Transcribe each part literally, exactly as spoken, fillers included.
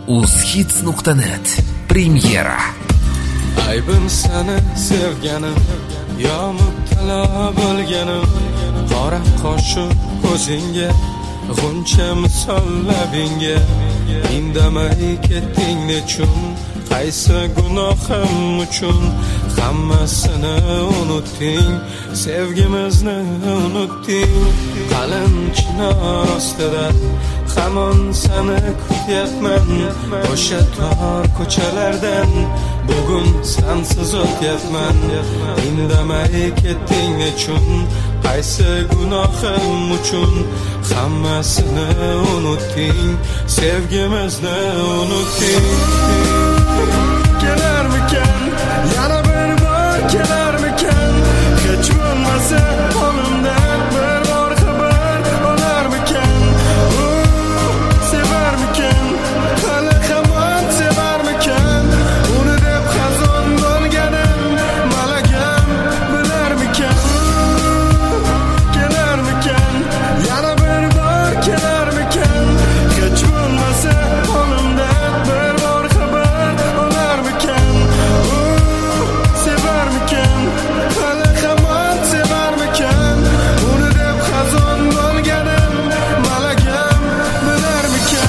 uzhits nuqta net premyera. Aybim seni sevganim, yo mubtalo bo'lganim, qora qoshiq ko'zingga, g'uncha misol labingga, indamay ketding nechun, qaysi gunohim uchun? Hammasini unutding, sevgimizni unutding. Qalin chinor ostida hamon seni kutyapman, o'sha tor ko'chalardan bugun sensiz o'tyapman. Indamay ketding nechun, qaysi gunohim uchun? Hammasini unutding, sevgimizni unutding. Kelarmikan, yana bir bor kelarmikan, hech bo'lmasa qo'limdan bir bor xabar olarmikan? Sevarmikan, hali hamon sevarmikan? Uni deb xazon bo'lganim, malagam bilarmikan? Kelarmikan, yana bir bor kelarmikan, hech bo'lmasa qo'limdan bir bor xabar olarmikan? Sevarmikan, hali hamon sevarmikan? Uni deb xazon bo'lganim, malagam bilarmikan?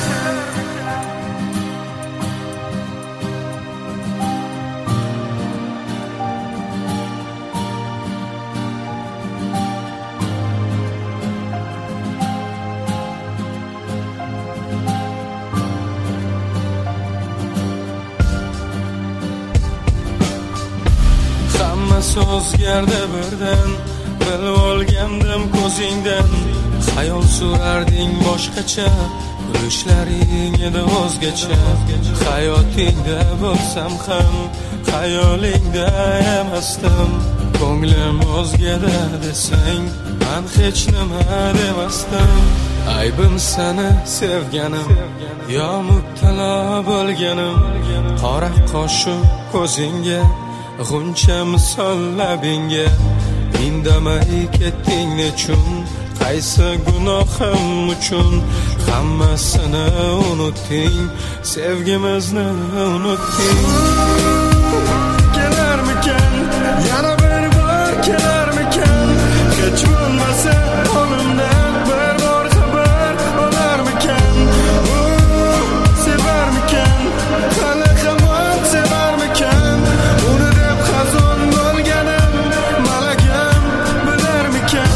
Hammasi o'zgardi birdan, bilib olgandim ko'zingdan. Xayol surarding boshqacha, kulishlaring edi o'zgacha. Hayotingda bo'lsam ham, xayolingda emasdim. Ko'nglim o'zgada desang, men hech nima demasdim. Aybim seni sevganim, yo mubtalo bo'lganim, qora qoshiq ko'zingga, g'uncha misol labingga, indamay ketding nechun, qaysi gunohim uchun? Hammasini unutding, sevgimizni unutding. Kelarmikan, yana bir bor kelarmikan, hech bo'lmasa qo'limdan bir bor xabar olarmikan? Sevarmikan, hali hamon sevarmikan? Uni deb xazon bo'lganim, malagam bilarmikan?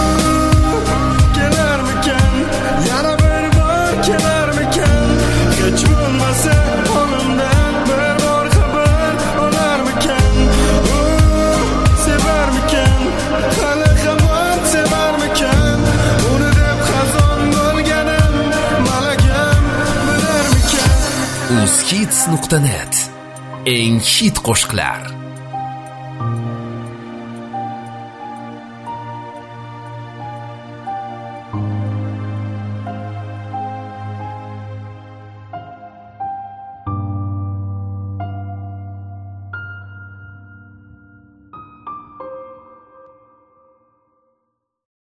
Kelarmikan, yana bir bor kelarmikan, hech bo'lmasa qo'limdan bir bor xabar olarmikan? Sevarmikan, hali hamon sevarmikan? Uni deb xazon bo'lganim, malagam bilarmikan? uzhits nuqta net eng hit qo'shiqlar.